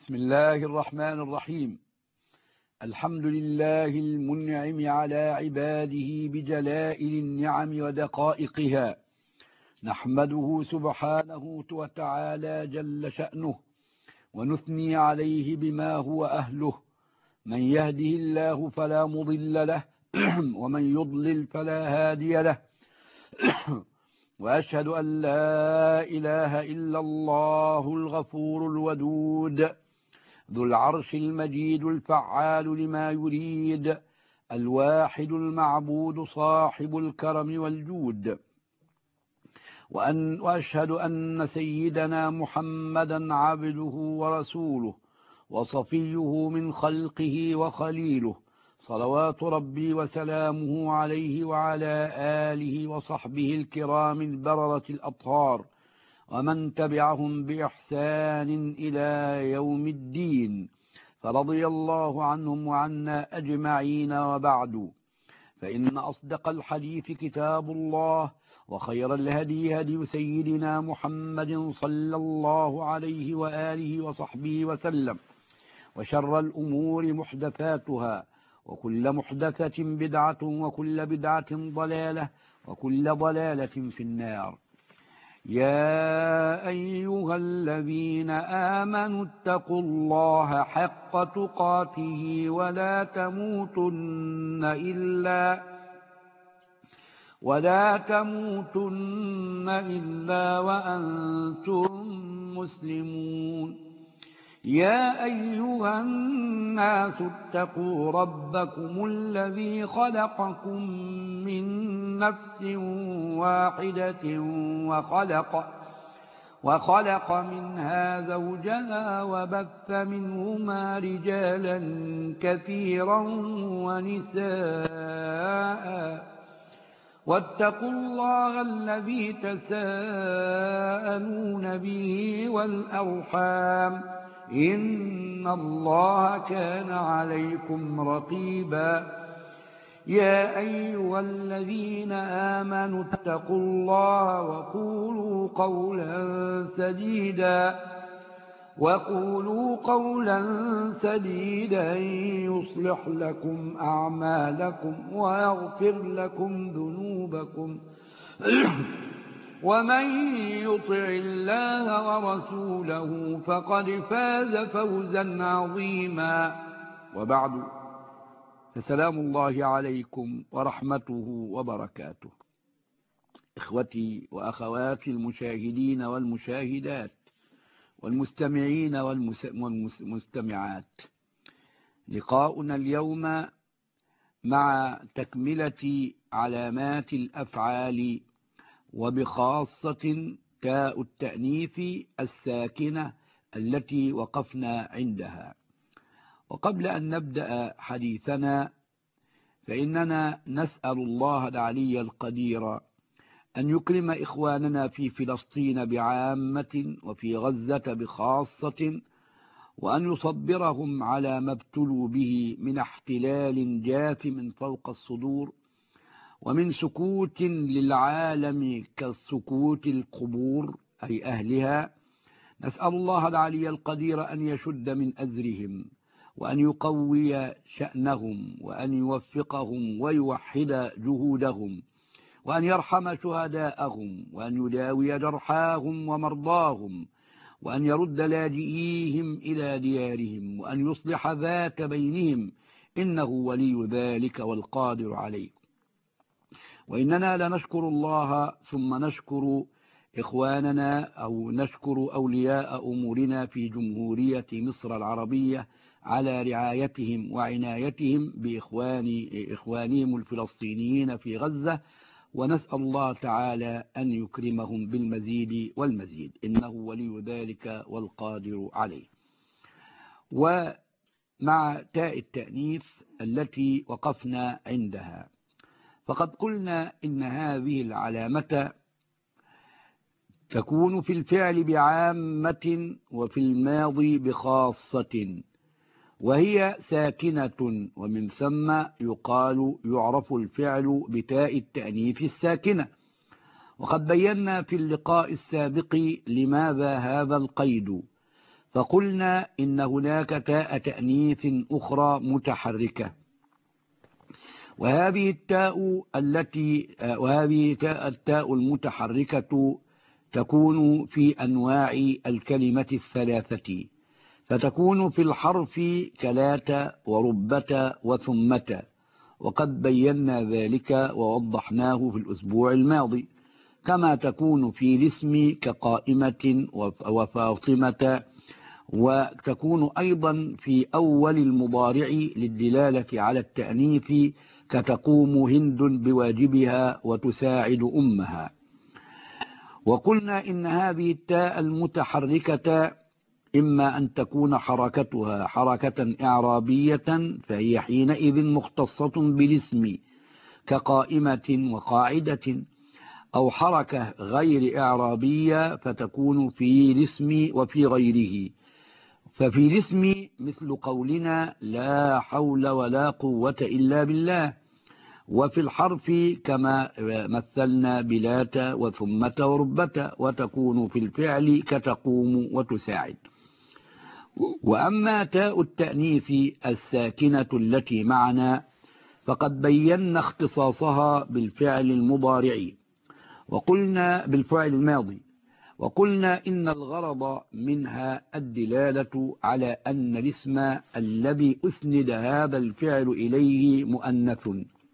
بسم الله الرحمن الرحيم. الحمد لله المنعم على عباده بجلائل النعم ودقائقها، نحمده سبحانه وتعالى جل شأنه، ونثني عليه بما هو أهله. من يهده الله فلا مضل له ومن يضلل فلا هادي له وأشهد أن لا إله إلا الله الغفور الودود ذو العرش المجيد الفعال لما يريد، الواحد المعبود صاحب الكرم والجود. وأشهد أن سيدنا محمدا عبده ورسوله وصفيه من خلقه وخليله، صلوات ربي وسلامه عليه وعلى آله وصحبه الكرام البررة الأطهار، ومن تبعهم بإحسان إلى يوم الدين، فرضي الله عنهم وعنا أجمعين. وبعد، فإن أصدق الحديث كتاب الله، وخير الهدي هدي سيدنا محمد صلى الله عليه وآله وصحبه وسلم، وشر الأمور محدثاتها، وكل محدثة بدعة، وكل بدعة ضلالة، وكل ضلالة في النار. يا أيها الذين آمنوا اتقوا الله حق تقاته ولا تموتن إلا وأنتم مسلمون. يا أيها الناس اتقوا ربكم الذي خلقكم من نفس واحدة وخلق منها زوجها وبث منهما رجالا كثيرا ونساء، واتقوا الله الذي تساءلون به والأرحام، إن الله كان عليكم رقيبا. يا أيها الذين آمنوا اتقوا الله وقولوا قولا سديدا يصلح لكم أعمالكم ويغفر لكم ذنوبكم ومن يطع الله ورسوله فقد فاز فوزا عظيما. وبعد، فسلام الله عليكم ورحمته وبركاته. إخوتي وأخواتي المشاهدين والمشاهدات والمستمعين والمستمعات، لقاؤنا اليوم مع تكملة علامات الأفعال، وبخاصة تاء التأنيث الساكنة التي وقفنا عندها. وقبل أن نبدأ حديثنا، فإننا نسأل الله العلي القدير أن يكرم إخواننا في فلسطين بعامة وفي غزة بخاصة، وأن يصبرهم على ما ابتلوا به من احتلال جاف من فوق الصدور، ومن سكوت للعالم كالسكوت القبور أي أهلها. نسأل الله العلي القدير أن يشد من أزرهم، وأن يقوي شأنهم، وأن يوفقهم ويوحد جهودهم، وأن يرحم شهداءهم، وأن يداوي جرحاهم ومرضاهم، وأن يرد لاجئيهم إلى ديارهم، وأن يصلح ذات بينهم، إنه ولي ذلك والقادر عليه. وإننا لنشكر الله ثم نشكر إخواننا أو نشكر أولياء أمورنا في جمهورية مصر العربية على رعايتهم وعنايتهم بإخوانهم الفلسطينيين في غزة، ونسأل الله تعالى أن يكرمهم بالمزيد والمزيد، إنه ولي ذلك والقادر عليه. ومع تاء التأنيث التي وقفنا عندها، فقد قلنا إن هذه العلامة تكون في الفعل بعامة وفي الماضي بخاصة، وهي ساكنة، ومن ثم يعرف الفعل بتاء التأنيث الساكنة. وقد بينا في اللقاء السابق لماذا هذا القيد، فقلنا إن هناك تاء تأنيث أخرى متحركة، وهذه التاء المتحركة تكون في أنواع الكلمة الثلاثة، فتكون في الحرف كلات وربة وثمة، وقد بينا ذلك ووضحناه في الأسبوع الماضي. كما تكون في الاسم كقائمة وفاطمة، وتكون أيضا في أول المضارع للدلالة على التأنيث كتقوم هند بواجبها وتساعد أمها. وقلنا إن هذه التاء المتحركة إما أن تكون حركتها حركة إعرابية فهي حينئذ مختصة بالاسم كقائمة وقاعدة، أو حركة غير إعرابية فتكون في الاسم وفي غيره. ففي الاسم مثل قولنا لا حول ولا قوة إلا بالله، وفي الحرف كما مثلنا بلات وثمة وربة، وتكون في الفعل كتقوم وتساعد. وأما تاء التأنيث الساكنة التي معنا فقد بينا اختصاصها بالفعل المضارع، وقلنا بالفعل الماضي، وقلنا إن الغرض منها الدلالة على أن الاسم الذي أسند هذا الفعل إليه مؤنث.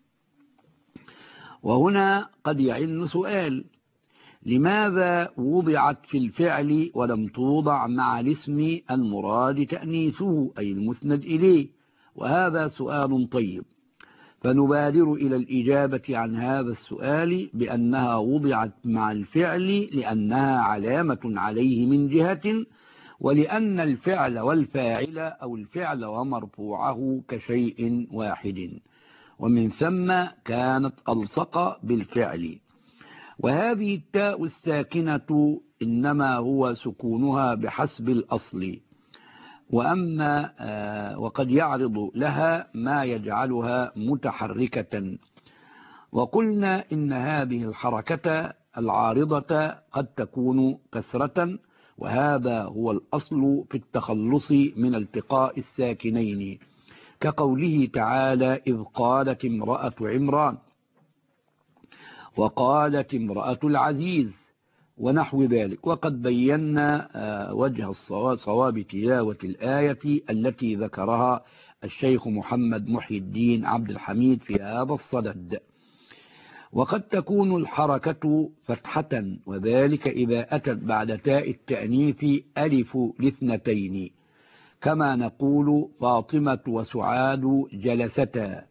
وهنا قد يعن سؤال: لماذا وضعت في الفعل ولم توضع مع الاسم المراد تأنيثه أي المسند إليه؟ وهذا سؤال طيب، فنبادر إلى الإجابة عن هذا السؤال بأنها وضعت مع الفعل لأنها علامة عليه من جهة، ولأن الفعل والفاعل أو الفعل ومرفوعه كشيء واحد، ومن ثم كانت ألصق بالفعل. وهذه التاء الساكنة إنما هو سكونها بحسب الأصل، وقد يعرض لها ما يجعلها متحركة. وقلنا إن هذه الحركة العارضة قد تكون كسرة، وهذا هو الأصل في التخلص من التقاء الساكنين، كقوله تعالى: إذ قالت امرأة عمران وقالت امرأة العزيز ونحو ذلك. وقد بينا وجه صواب تلاوة الآية التي ذكرها الشيخ محمد محي الدين عبد الحميد في هذا الصدد. وقد تكون الحركة فتحة، وذلك إذا أتت بعد تاء التأنيث ألف الاثنتين، كما نقول فاطمة وسعاد جلستا،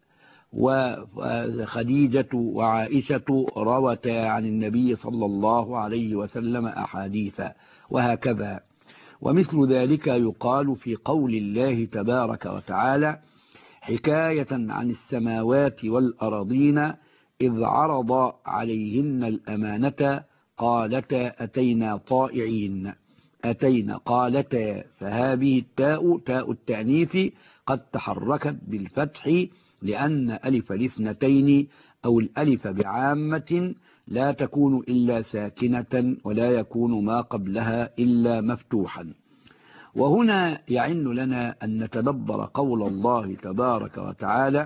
وخديجة وعائشة روتا عن النبي صلى الله عليه وسلم أحاديثا، وهكذا. ومثل ذلك يقال في قول الله تبارك وتعالى حكاية عن السماوات والأرضين إذ عرض عليهن الأمانة قالتا أتينا طائعين، أتينا قالتا. فهذه التاء تاء التأنيث قد تحركت بالفتح، لأن ألف الاثنتين أو الألف بعامة لا تكون إلا ساكنة، ولا يكون ما قبلها إلا مفتوحا. وهنا يعن لنا أن نتدبر قول الله تبارك وتعالى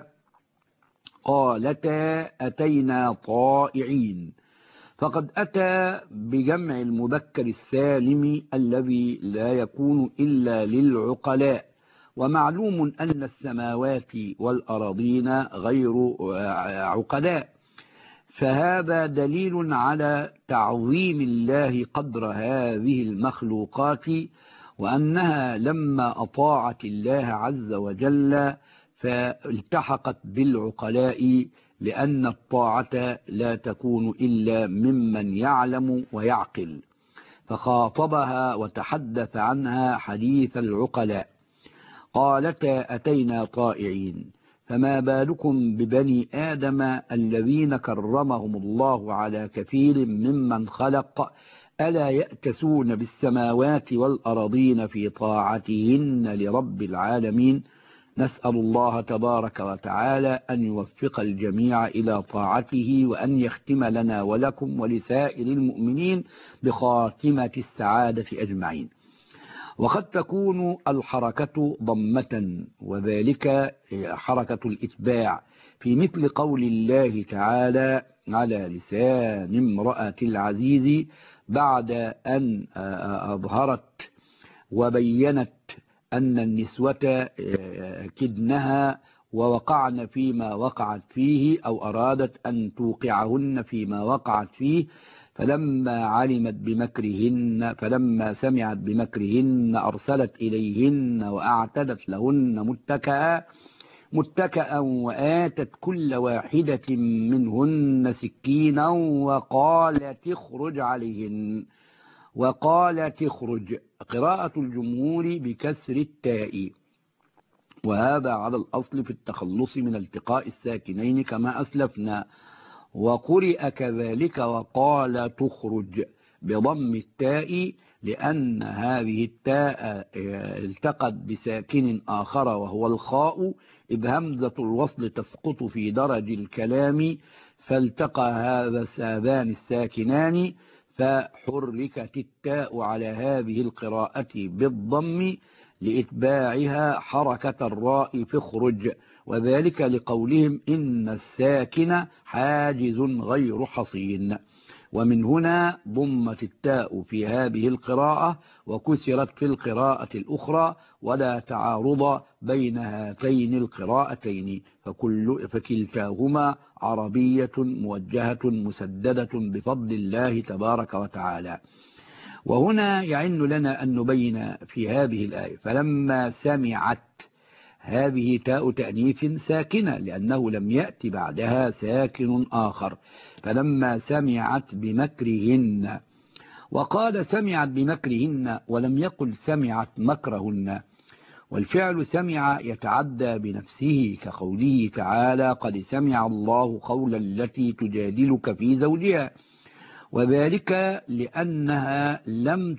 قالتا أتينا طائعين، فقد أتى بجمع المذكر السالم الذي لا يكون إلا للعقلاء، ومعلوم أن السماوات والأراضين غير عقلاء، فهذا دليل على تعظيم الله قدر هذه المخلوقات، وأنها لما أطاعت الله عز وجل فالتحقت بالعقلاء، لأن الطاعة لا تكون إلا ممن يعلم ويعقل، فخاطبها وتحدث عنها حديث العقلاء. قالتا أتينا طائعين، فما بالكم ببني آدم الذين كرمهم الله على كثير ممن خلق، ألا يأتسون بالسماوات والأرضين في طاعتهن لرب العالمين. نسأل الله تبارك وتعالى أن يوفق الجميع إلى طاعته، وأن يختم لنا ولكم ولسائر المؤمنين بخاتمة السعادة أجمعين. وقد تكون الحركة ضمة، وذلك حركة الإتباع، في مثل قول الله تعالى على لسان امرأة العزيز بعد أن أظهرت وبينت أن النسوة كدنها ووقعن فيما وقعت فيه، أو أرادت أن توقعهن فيما وقعت فيه، فلما سمعت بمكرهن أرسلت إليهن وأعتدت لهن متكأ وآتت كل واحدة منهن سكينا وقالت اخرج عليهن. وقالت اخرج، قراءة الجمهور بكسر التاء، وهذا على الأصل في التخلص من التقاء الساكنين كما أسلفنا. وقرئ كذلك وقال تخرج بضم التاء، لأن هذه التاء التقت بساكن آخر وهو الخاء، إذ همزة الوصل تسقط في درج الكلام، فالتقى هذان الساكنان، فحركت التاء على هذه القراءة بالضم لإتباعها حركة الراء في اخرج، وذلك لقولهم إن الساكن حاجز غير حصين. ومن هنا ضمت التاء في هذه القراءة وكسرت في القراءة الأخرى، ولا تعارض بين هاتين القراءتين، فكلتاهما عربية موجهة مسددة بفضل الله تبارك وتعالى. وهنا يعن لنا أن نبين في هذه الآية فلما سمعت، هذه تاء تأنيث ساكنة لأنه لم يأتي بعدها ساكن آخر، فلما سمعت بمكرهن. وقال سمعت بمكرهن ولم يقل سمعت مكرهن، والفعل سمع يتعدى بنفسه كقوله تعالى قد سمع الله قول التي تجادلك في زوجها، وذلك لأنها لم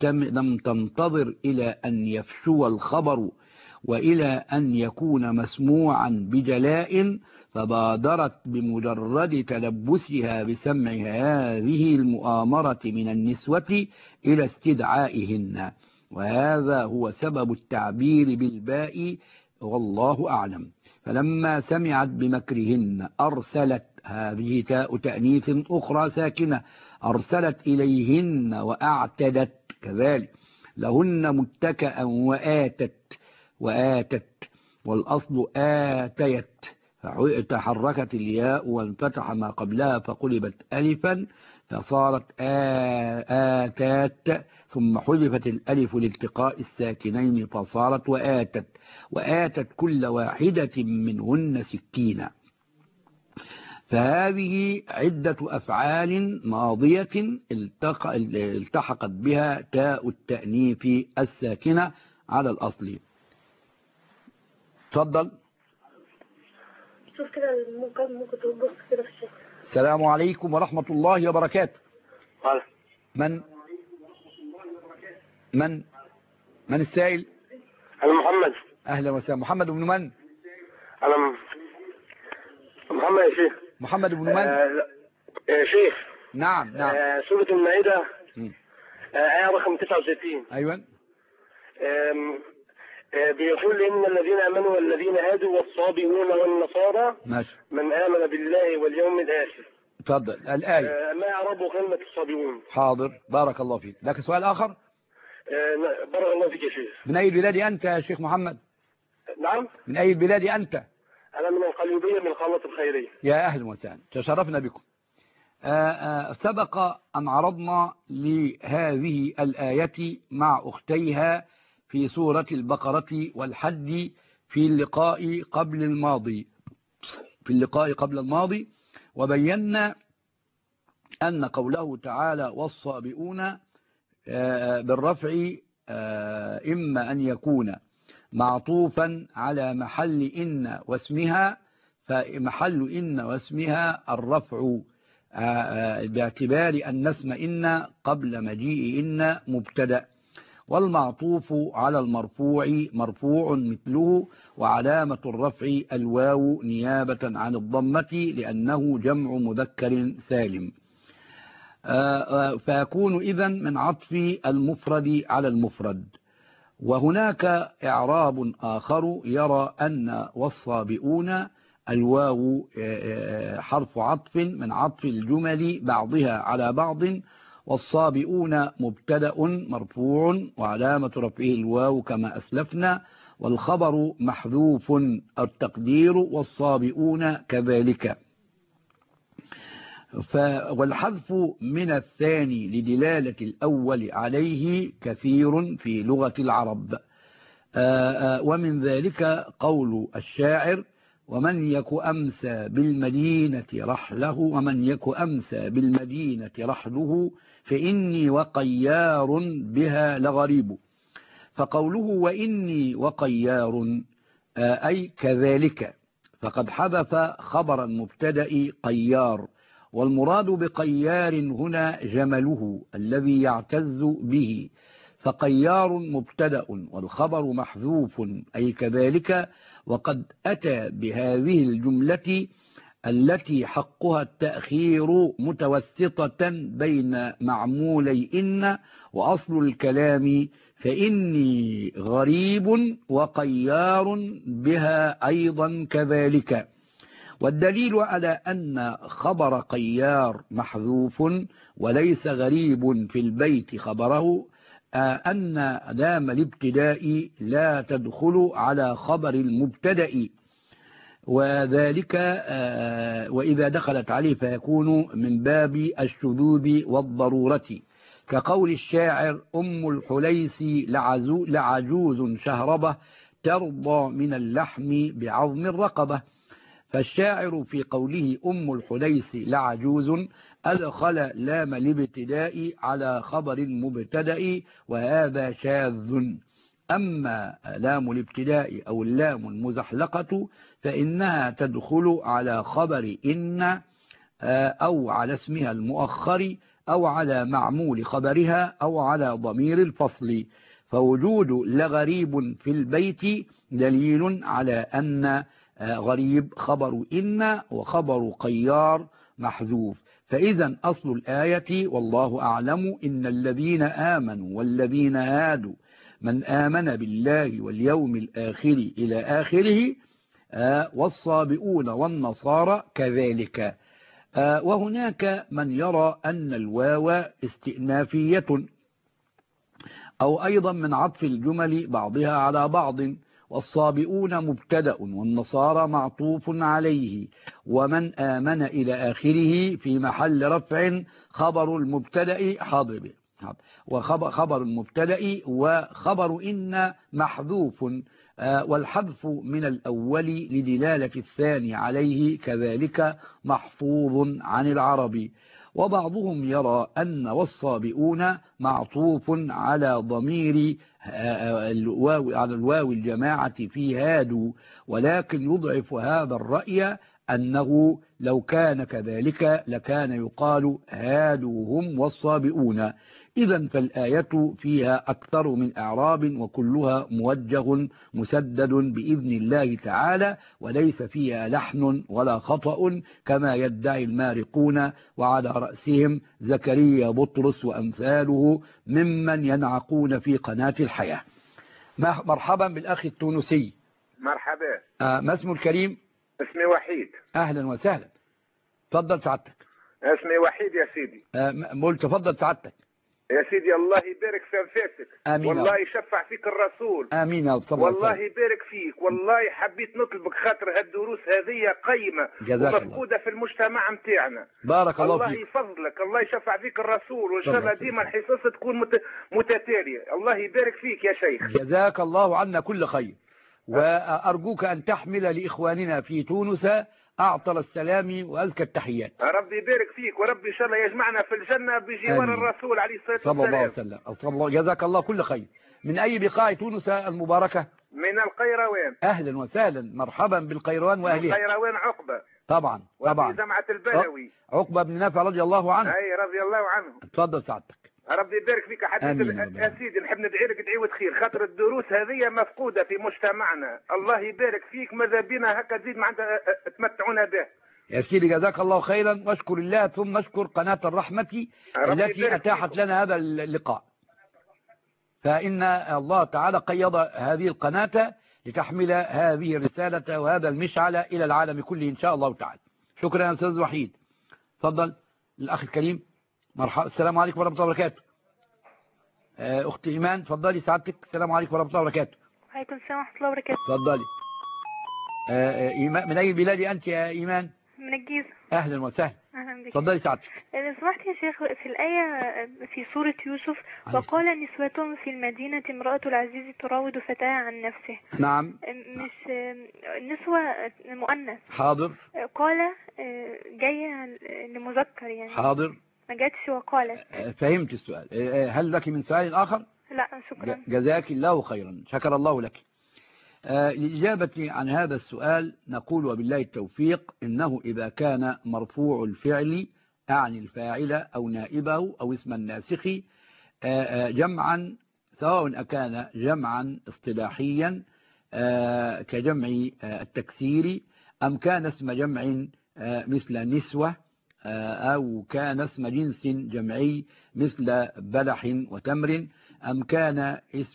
تنتظر إلى أن يفشو الخبر وإلى أن يكون مسموعا بجلاء، فبادرت بمجرد تلبسها بسمع هذه المؤامرة من النسوة إلى استدعائهن، وهذا هو سبب التعبير بالباء، والله أعلم. فلما سمعت بمكرهن أرسلت، هذه تاء تأنيث أخرى ساكنة، أرسلت إليهن وأعتدت كذلك لهن متكأ وآتت، والأصل آتيت، فتحركت الياء وانفتح ما قبلها فقلبت ألفا فصارت آتات، ثم حذفت الألف لالتقاء الساكنين فصارت وآتت كل واحدة منهن سكينا. فهذه عدة أفعال ماضية التحقت بها تاء التأنيث الساكنة على الأصل. تفضل. شوف كده ممكن تبص كده في الشاشة. السلام عليكم ورحمة الله وبركاته. من السائل؟ أنا محمد. أهلا وسهلا. محمد بن من؟ أنا محمد يا شيخ. محمد بن من؟ يا شيخ. نعم. سورة المائدة آية رقم 69. أيوة. بيقول إن الذين آمنوا والذين هادوا والصابئون والنصارى ماشي. من آمن بالله واليوم الآخر. تفضل الآية. ما يعرب كلمة الصابئون. حاضر، بارك الله فيك. لك سؤال آخر؟ بارك الله فيك يا شيخ. من أي البلاد أنت يا شيخ محمد؟ نعم. من أي البلاد أنت؟ أنا من القليوبية من خالة الخيرية. يا أهلا وسهلا، تشرفنا بكم. سبق أن عرضنا لهذه الآية مع أختيها في سورة البقرة والحج في اللقاء قبل الماضي، وبينا أن قوله تعالى والصابئون بالرفع إما أن يكون معطوفا على محل إن واسمها، فمحل إن واسمها الرفع باعتبار أن اسم إن قبل مجيء إن مبتدأ، والمعطوف على المرفوع مرفوع مثله، وعلامة الرفع الواو نيابة عن الضمة لأنه جمع مذكر سالم، فيكون إذن من عطف المفرد على المفرد. وهناك إعراب آخر يرى أن والصابئون الواو حرف عطف من عطف الجمل بعضها على بعض، والصابئون مبتدأ مرفوع وعلامة رفعه الواو كما أسلفنا، والخبر محذوف التقدير والصابئون كذلك. والحذف من الثاني لدلالة الأول عليه كثير في لغة العرب، ومن ذلك قول الشاعر: ومن يك أمسى بالمدينة رحله فإني وقيار بها لغريب. فقوله وإني وقيار أي كذلك، فقد حذف خبر المبتدأ قيار، والمراد بقيار هنا جمله الذي يعتز به، فقيار مبتدأ والخبر محذوف أي كذلك. وقد أتى بهذه الجملة التي حقها التأخير متوسطة بين معمولي إن وأصل الكلام، فإني غريب وقيار بها أيضا كذلك. والدليل على أن خبر قيار محذوف وليس غريب في البيت خبره أن لام الابتداء لا تدخل على خبر المبتدأ، وذلك وإذا دخلت عليه فيكون من باب الشذوذ والضرورة، كقول الشاعر: أم الحليس لعجوز شهربة ترضى من اللحم بعظم الرقبة. فالشاعر في قوله أم الحليس لعجوز أدخل لام الابتداء على خبر المبتدأ، وهذا شاذ. أما لام الابتداء أو اللام المزحلقة فإنها تدخل على خبر إن أو على اسمها المؤخر أو على معمول خبرها أو على ضمير الفصل. فوجود لغريب في البيت دليل على أن غريب خبر إن وخبر قيار محذوف. فإذا أصل الآية والله أعلم إن الذين آمنوا والذين هادوا من آمن بالله واليوم الآخر إلى آخره، والصابئون والنصارى كذلك. وهناك من يرى أن الواو استئنافية أو أيضا من عطف الجمل بعضها على بعض، والصابئون مبتدأ والنصارى معطوف عليه، ومن آمن إلى آخره في محل رفع خبر المبتدأ حاضر وخبر المبتدأ وخبر إن محذوف، والحذف من الأول لدلالة الثاني عليه كذلك محفوظ عن العرب. وبعضهم يرى أن والصابئون معطوف على ضمير الواو الجماعة في هادوا، ولكن يضعف هذا الرأي أنه لو كان كذلك لكان يقال هادوا هم والصابئون. إذا فالآية فيها أكثر من إعراب وكلها موجه مسدد بإذن الله تعالى، وليس فيها لحن ولا خطأ كما يدعي المارقون، وعلى رأسهم زكريا بطرس وأمثاله ممن ينعقون في قناة الحياة. مرحبا بالأخ التونسي. مرحبا. ما اسمه الكريم؟ اسمي وحيد. أهلا وسهلا، تفضل سعادتك. اسمي وحيد يا سيدي. تفضل سعادتك يا سيدي. الله يبارك في انفاسك. آمين. والله يشفع فيك الرسول. امين يا رب. والله يبارك فيك. والله حبيت نطلبك خاطر هالدروس هذه قيمه ومفقوده في المجتمع نتاعنا. بارك الله فيك. الله يفضلك. الله يشفع فيك الرسول، وان شاء الله ديما الحصص تكون متتاليه. الله يبارك فيك يا شيخ. جزاك الله عنا كل خير، وارجوك ان تحمل لاخواننا في تونس أعطر السلام وأزكى التحيات. ربي يبارك فيك، وربي إن شاء الله يجمعنا في الجنة بجوار الرسول عليه الصلاة والسلام. صلى الله عليه وسلم. جزاك الله كل خير. من أي بقاع تونس المباركة؟ من القيروان. أهلا وسهلا، مرحبا بالقيروان وأهلها. القيروان عقبة. طبعا. وفي جامعة البلوي. عقبة بن نافع رضي الله عنه. أي رضي الله عنه. تفضل سعادتك. ربي يبارك فيك يا سيدي. نحب ندعي لك دعوة خير خاطر الدروس هذه مفقودة في مجتمعنا. الله يبارك فيك. ماذا بنا هكا تزيد معناتها تمتعونا به يا سيدي. جزاك الله خيرا، واشكر الله ثم اشكر قناة الرحمة التي أتاحت لنا هذا اللقاء. فإن الله تعالى قيض هذه القناة لتحمل هذه الرسالة وهذا المشعل إلى العالم كله إن شاء الله تعالى. شكرا يا أستاذ وحيد. تفضل الأخ الكريم. مرحبا. السلام عليكم ورحمة الله وبركاته. أخت إيمان تفضلي سعادتك. السلام عليكم ورحمة الله وبركاته. وعليكم السلام ورحمة الله وبركاته. تفضلي. من أي بلاد أنت يا إيمان؟ من الجيزة. أهلا وسهلا. أهلا بك. تفضلي سعادتك. لو سمحت يا شيخ، في الآية في سورة يوسف وقال نسوة في المدينة امرأة العزيز تراود فتاها عن نفسه. نعم. مش نسوة مؤنث. حاضر. قال جاية لمذكر يعني. حاضر. ما جاتش وقالت. فهمت السؤال. هل لك من سؤال آخر؟ لا شكرا. جزاك الله خيرا. شكر الله لك. لإجابة عن هذا السؤال نقول وبالله التوفيق إنه إذا كان مرفوع الفعل أعني الفاعل أو نائبه أو اسم الناسخ جمعا، سواء أكان جمعا اصطلاحيا كجمع التكسير أم كان اسم جمع مثل نسوة أو كان اسم جنس جمعي مثل بلح وتمر أم كان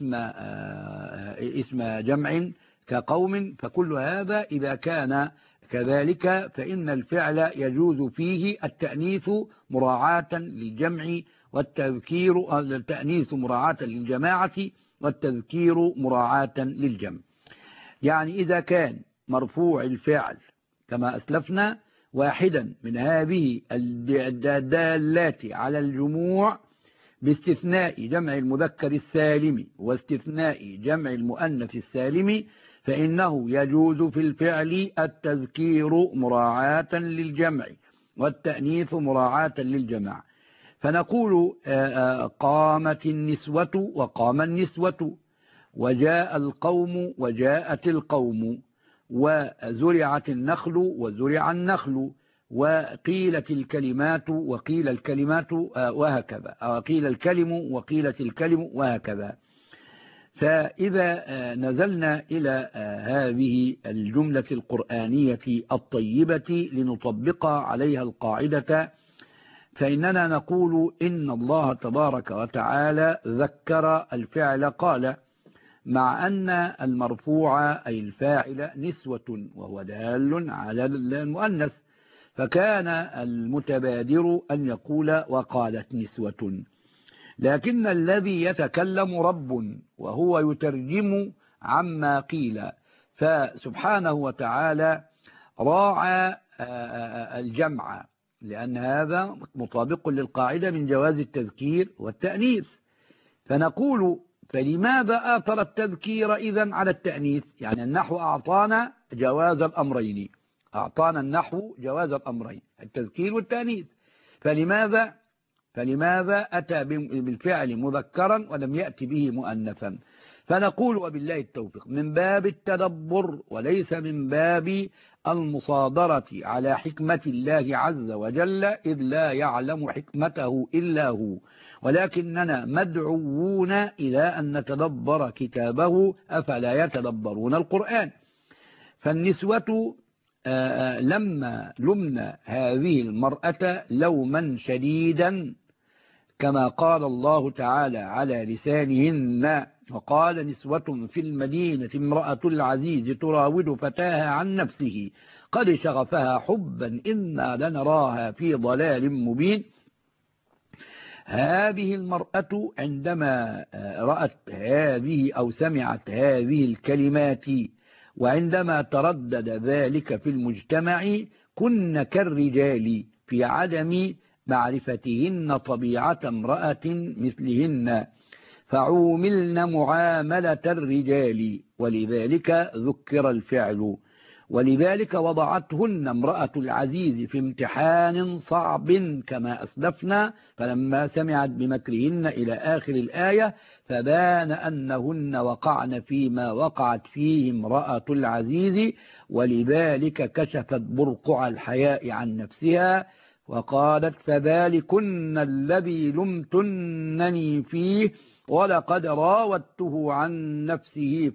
اسم جمع كقوم، فكل هذا إذا كان كذلك فإن الفعل يجوز فيه التأنيث مراعاة للجمع والتذكير، التأنيث مراعاة للجماعة والتذكير مراعاة للجمع. يعني إذا كان مرفوع الفعل كما أسلفنا واحدا من هذه الدالات على الجموع باستثناء جمع المذكر السالم واستثناء جمع المؤنث السالم، فإنه يجوز في الفعل التذكير مراعاة للجمع والتأنيث مراعاة للجمع. فنقول قامت النسوة وقام النسوة، وجاء القوم وجاءت القوم، وزرعت النخل وزرع النخل، وقيلت الكلمات وقيل الكلمات وهكذا، قيل الكلم وقيلت الكلم وهكذا. فإذا نزلنا إلى هذه الجملة القرآنية الطيبة لنطبق عليها القاعدة، فإننا نقول إن الله تبارك وتعالى ذكر الفعل قال، مع أن المرفوع أي الفاعل نسوة وهو دال على المؤنث، فكان المتبادر أن يقول وقالت نسوة، لكن الذي يتكلم رب وهو يترجم عما قيل، فسبحانه وتعالى راعى الجمع، لأن هذا مطابق للقاعدة من جواز التذكير والتأنيث. فنقول فلماذا آثر التذكير إذن على التأنيث؟ يعني النحو أعطانا جواز الأمرين، أعطانا النحو جواز الأمرين التذكير والتأنيث، فلماذا أتى بالفعل مذكرا ولم يأتي به مؤنثا؟ فنقول وبالله التوفيق من باب التدبر وليس من باب المصادرة على حكمة الله عز وجل، إذ لا يعلم حكمته إلا هو، ولكننا مدعوون إلى أن نتدبر كتابه، أفلا يتدبرون القرآن. فالنسوة لما لمنا هذه المرأة لوما شديدا كما قال الله تعالى على لسانهن، وقال نسوة في المدينة امرأة العزيز تراود فتاها عن نفسه قد شغفها حبا إنا لنراها في ضلال مبين. هذه المرأة عندما رأت هذه أو سمعت هذه الكلمات وعندما تردد ذلك في المجتمع كن كالرجال في عدم معرفتهن طبيعة امرأة مثلهن، فعوملن معاملة الرجال، ولذلك ذكر الفعل، ولذلك وضعتهن امرأة العزيز في امتحان صعب كما أسلفنا، فلما سمعت بمكرهن إلى آخر الآية فبان أنهن وقعن فيما وقعت فيه امرأة العزيز، ولذلك كشفت برقع الحياء عن نفسها وقالت فذلكن الذي لمتنني فيه ولقد راودته عن نفسه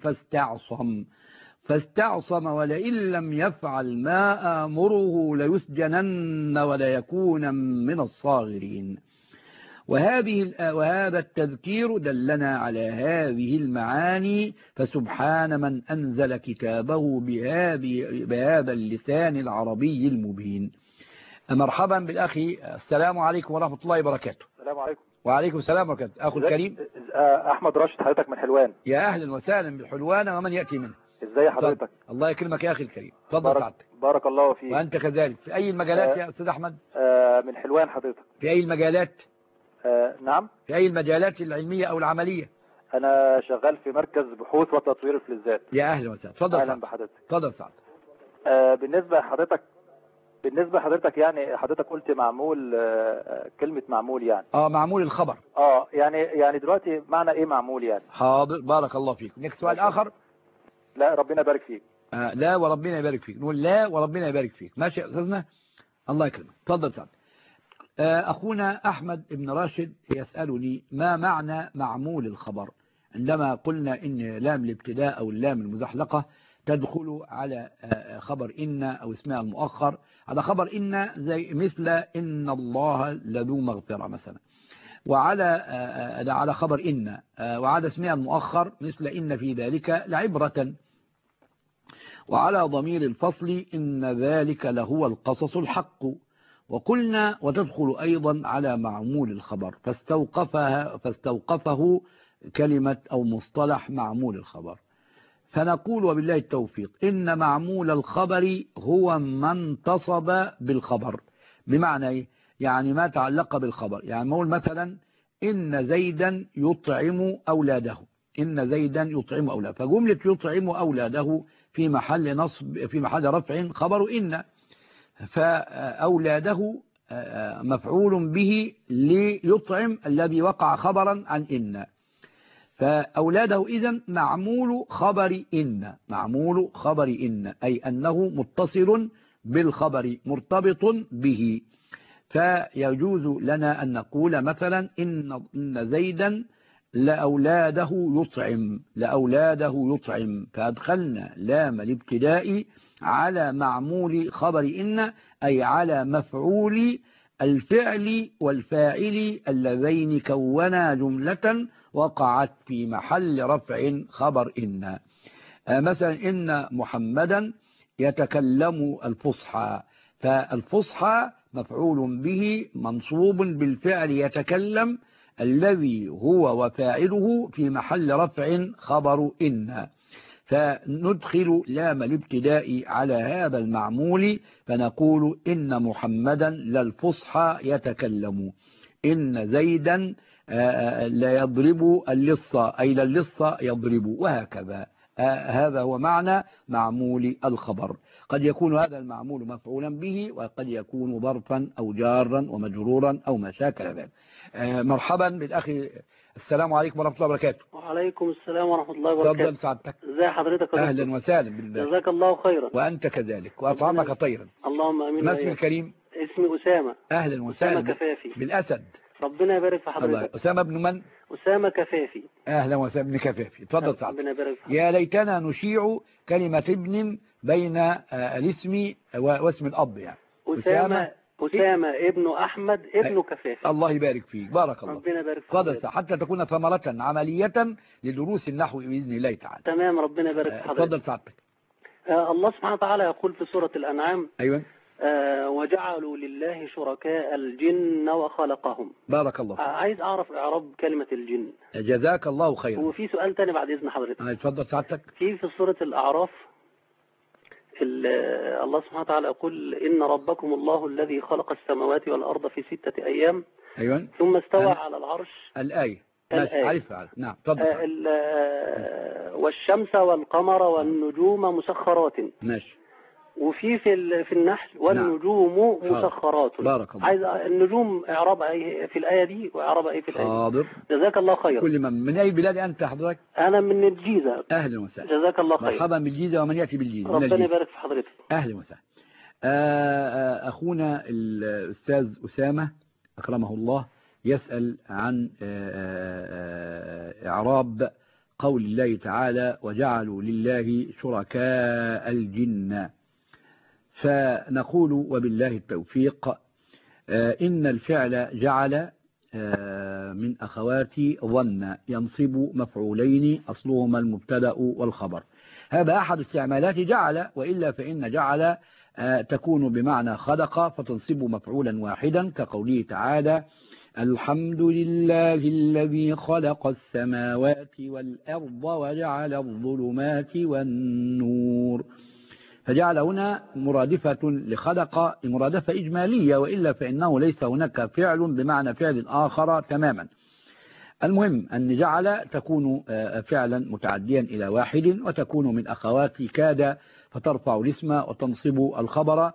فاستعصم ولئن لم يفعل ما آمره ليسجنن وليكون من الصاغرين. وهذا التذكير دلنا على هذه المعاني، فسبحان من أنزل كتابه بهذا اللسان العربي المبين. مرحبا بالأخي، السلام عليكم ورحمة الله وبركاته. السلام عليكم. وعليكم السلام ورحمة الله. أخو الكريم أحمد راشد، حضرتك من حلوان. يا أهلا وسهلا بالحلوان ومن يأتي منه. ازاي حضرتك؟ الله يكرمك يا أخي الكريم، تفضل سعادتك. بارك الله فيك. وأنت كذلك. في أي المجالات يا أستاذ أحمد؟ من حلوان حضرتك. في أي المجالات؟ نعم. في أي المجالات العلمية أو العملية؟ أنا شغال في مركز بحوث وتطوير الفلزات. يا أهلا وسهلا، تفضل. أهلا بحضرتك. تفضل سعادتك. بالنسبة لحضرتك يعني حضرتك قلت معمول، كلمة معمول يعني معمول الخبر. يعني دلوقتي معنى ايه معمول يعني؟ حاضر، بارك الله فيك. لك سؤال آخر؟ لا ربنا يبارك فيك. لا وربنا يبارك فيك. نقول لا وربنا يبارك فيك. ماشي يا أستاذنا، الله يكرمك. تفضل سعادتك. أخونا أحمد بن راشد يسألني ما معنى معمول الخبر، عندما قلنا إن لام الابتداء أو اللام المزحلقة تدخل على خبر إن أو اسمها المؤخر، على خبر إن زي مثل إن الله لذو مغفرة مثلا، وعلى خبر إن، وعلى اسمها المؤخر مثل إن في ذلك لعبرة، وعلى ضمير الفصل إن ذلك لهو القصص الحق. وقلنا وتدخل أيضا على معمول الخبر، فاستوقفه كلمة أو مصطلح معمول الخبر. فنقول وبالله التوفيق إن معمول الخبر هو ما انتصب بالخبر. بمعنى إيه؟ يعني ما تعلق بالخبر. يعني نقول مثلا إن زيدا يطعم أولاده، إن زيدا يطعم أولاده، فجملة يطعم أولاده في محل نصب، في محل رفع خبر إن، فأولاده مفعول به ليطعم الذي وقع خبرا عن إن، فأولاده إذن معمول خبر إن، معمول خبر إن أي أنه متصل بالخبر مرتبط به. فيجوز لنا أن نقول مثلا إن زيدا لأولاده يطعم، فأدخلنا لام الابتداء على معمول خبر إن، أي على مفعول الفعل والفاعل اللذين كونا جملة وقعت في محل رفع خبر إن. مثلا إن محمدا يتكلم الفصحى، فالفصحى مفعول به منصوب بالفعل يتكلم الذي هو وفاعله في محل رفع خبر إن، فندخل لام الابتداء على هذا المعمول فنقول إن محمدا للفصحى يتكلم، إن زيدا لا يضرب اللصة أي للصة يضرب، وهكذا. هذا هو معنى معمول الخبر. قد يكون هذا المعمول مفعولا به، وقد يكون ظرفا أو جارا ومجرورا أو ما شاكل ذلك. مرحبا بالأخي، السلام عليكم ورحمة الله وبركاته. وعليكم السلام ورحمة الله وبركاته. تفضل سعادتك. ازي حضرتك؟ أهلا وسهلا بالله. جزاك الله خيرا. وأنت كذلك، وأطعمك طيرا. اللهم أمين. ما اسم الكريم؟ اسمي أسامة. أهلا وسهلا. أسامة كفافي. بالأسد. ربنا يبارك في حضرتك. الله. أسامة بن من؟ أسامة كفافي. أهلا وسهلا بن كفافي. تفضل سعادتك. ربنا يبارك في حضرتك. يا ليتنا نشيع كلمة ابن بين الاسم واسم الأب يعني. أسامة ابن أحمد ابن كفافي. الله يبارك فيك، بارك الله. ربنا يبارك فيك. تفضل حتى تكون ثمرة عملية لدروس النحو بإذن الله تعالى. تمام، ربنا يبارك في حضرتك. تفضل سعادتك. الله سبحانه وتعالى يقول في سورة الأنعام: أيوة. وجعلوا لله شركاء الجن وخلقهم. بارك الله. عايز أعرف إعراب كلمة الجن. جزاك الله خيرا. وفي سؤال تاني بعد إذن حضرتك. اتفضل سعادتك. في سورة الأعراف الله سبحانه وتعالى يقول: إن ربكم الله الذي خلق السماوات والأرض في 6 أيام. أيوة. ثم استوى على العرش. الآية. عارفها. نعم. تفضل. والشمس والقمر والنجوم مسخرات. ماشي. في النحل والنجوم مسخرات. بارك الله. عايز النجوم اعرابها ايه في الآية دي واعرابها ايه في الآية دي؟ حاضر. جزاك الله خير. كل من أي بلاد أنت حضرتك؟ أنا من الجيزة. أهلا وسهلا. جزاك الله خير. مرحبا بالجيزة ومن يأتي بالجيزة. ربنا يبارك في حضرتك. أهلا وسهلا. أخونا الأستاذ أسامة أكرمه الله يسأل عن إعراب قول الله تعالى: وجعلوا لله شركاء الجن. فنقول وبالله التوفيق إن الفعل جعل من أخوات ظن ينصب مفعولين أصلهما المبتدأ والخبر. هذا أحد استعمالات جعل، وإلا فإن جعل تكون بمعنى خلق فتنصب مفعولا واحدا كقوله تعالى الحمد لله الذي خلق السماوات والأرض وجعل الظلمات والنور. فجعل هنا مرادفة لخلق مرادفة إجمالية، وإلا فإنه ليس هناك فعل بمعنى فعل آخر تماما. المهم أن جعل تكون فعلا متعديا إلى واحد، وتكون من أخوات كاد فترفع الاسم وتنصب الخبر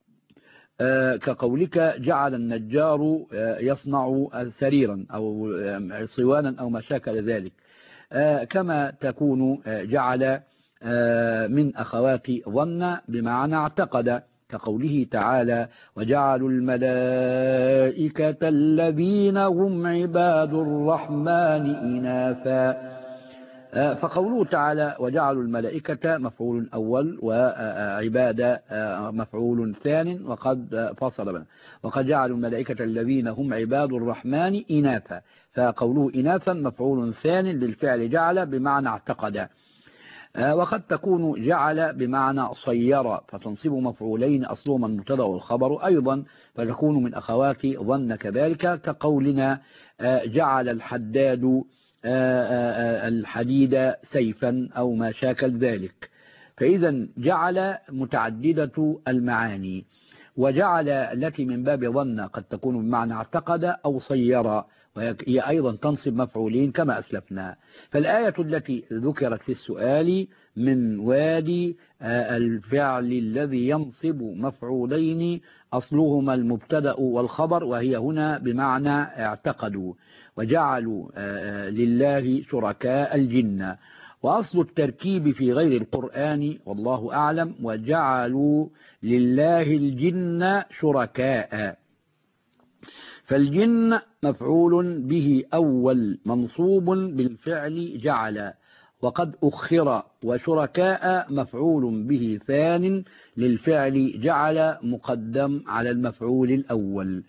كقولك جعل النجار يصنع سريرا أو صوانا أو ما شاكل ذلك. كما تكون جعل من أخوات ظن بمعنى اعتقد كقوله تعالى وجعلوا الملائكة الذين هم عباد الرحمن إناثا. فقوله تعالى وجعلوا الملائكة مفعول أول وعباد مفعول ثان، وقد فصل بنا وقد جعلوا الملائكة الذين هم عباد الرحمن إناثا، فقوله إناثا مفعول ثان للفعل جعل بمعنى اعتقد. وقد تكون جعل بمعنى صير فتنصب مفعولين أصلهما المبتدأ والخبر أيضا، فتكون من أخوات ظن كذلك كقولنا جعل الحداد الحديد سيفا أو ما شاكل ذلك. فإذا جعل متعددة المعاني، وجعل التي من باب ظن قد تكون بمعنى اعتقد أو صير، وهي أيضا تنصب مفعولين كما أسلفنا. فالآية التي ذكرت في السؤال من وادي الفعل الذي ينصب مفعولين أصلهما المبتدأ والخبر، وهي هنا بمعنى اعتقدوا وجعلوا لله شركاء الجن. وأصل التركيب في غير القرآن والله أعلم وجعلوا لله الجن شركاء. فالجن مفعول به أول منصوب بالفعل جعل وقد أخر، وشركاء مفعول به ثان للفعل جعل مقدم على المفعول الأول.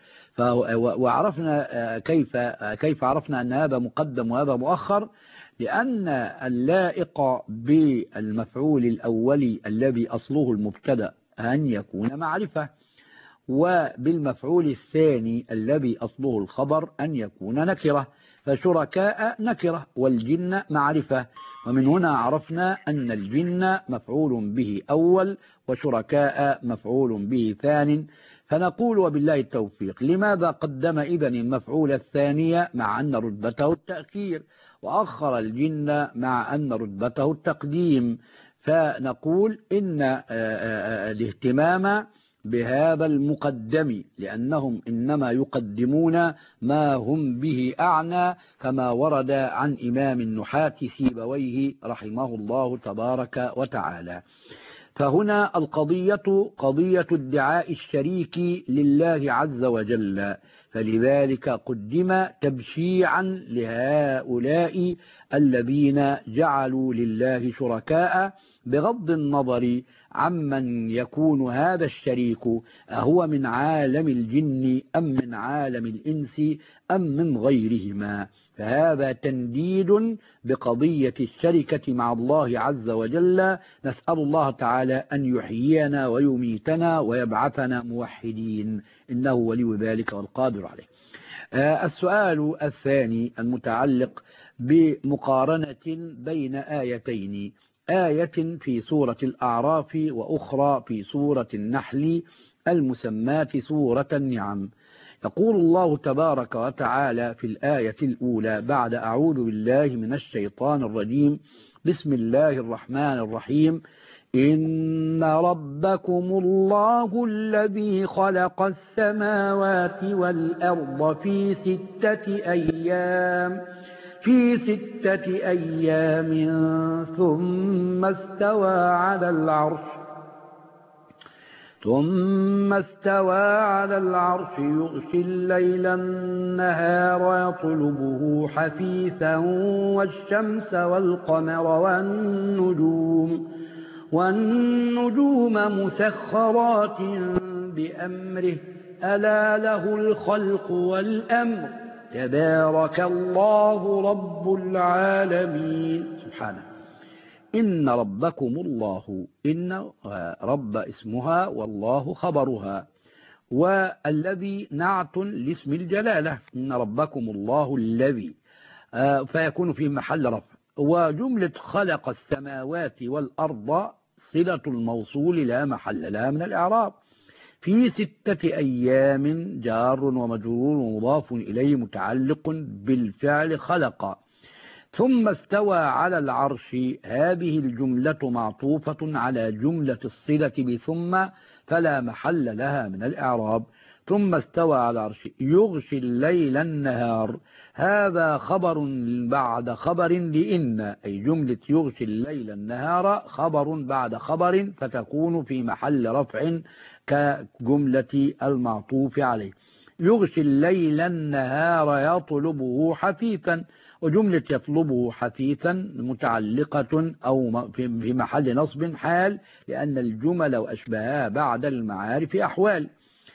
وعرفنا كيف عرفنا أن هذا مقدم وهذا مؤخر، لأن اللائق بالمفعول الأول الذي أصله المبتدأ أن يكون معرفة، وبالمفعول الثاني الذي أصله الخبر أن يكون نكرة، فشركاء نكرة والجن معرفة. ومن هنا عرفنا أن الجن مفعول به أول وشركاء مفعول به ثان. فنقول وبالله التوفيق لماذا قدم إذن المفعول الثاني مع أن رتبته التأخير، وأخر الجن مع أن رتبته التقديم؟ فنقول إن الاهتمام بهذا المقدم لأنهم إنما يقدمون ما هم به أعنى، كما ورد عن إمام النحاة سيبويه رحمه الله تبارك وتعالى. فهنا القضية قضية ادعاء الشريك لله عز وجل، فلذلك قدم تبشيعا لهؤلاء الذين جعلوا لله شركاء، بغض النظر عمن يكون هذا الشريك، أهو من عالم الجن أم من عالم الإنس أم من غيرهما. فهذا تنديد بقضية الشركة مع الله عز وجل. نسأل الله تعالى أن يحيينا ويميتنا ويبعثنا موحدين، إنه ولي ذلك والقادر عليه. السؤال الثاني المتعلق بمقارنة بين آيتين، آية في سورة الأعراف وأخرى في سورة النحل المسماة سورة النعم. يقول الله تبارك وتعالى في الآية الأولى بعد أعوذ بالله من الشيطان الرجيم بسم الله الرحمن الرحيم إن ربكم الله الذي خلق السماوات والأرض في ستة أيام ثم استوى على العرش يغشي الليل النهار يطلبه حثيثا والشمس والقمر والنجوم مسخرات بأمره ألا له الخلق والأمر تبارك الله رب العالمين. سبحانه. إن ربكم الله، إن رب اسمها والله خبرها، والذي نعت لاسم الجلالة، إن ربكم الله الذي، فيكون في محل رفع. وجملة خلق السماوات والأرض صلة الموصول لا محل لها من الإعراب. في 6 أيام جار ومجرور ومضاف إليه متعلق بالفعل خلق. ثم استوى على العرش، هذه الجملة معطوفة على جملة الصلة بثم فلا محل لها من الإعراب. ثم استوى على العرش يغشي الليل النهار، هذا خبر بعد خبر لإن، أي جملة يغشي الليل النهار خبر بعد خبر، فتكون في محل رفع كجملة المعطوف عليه. يغشي الليل النهار يطلبه حثيثا، وجملة يطلبه حثيثا متعلقة أو في محل نصب حال، لأن الجمل وأشباهها بعد المعارف أحوال.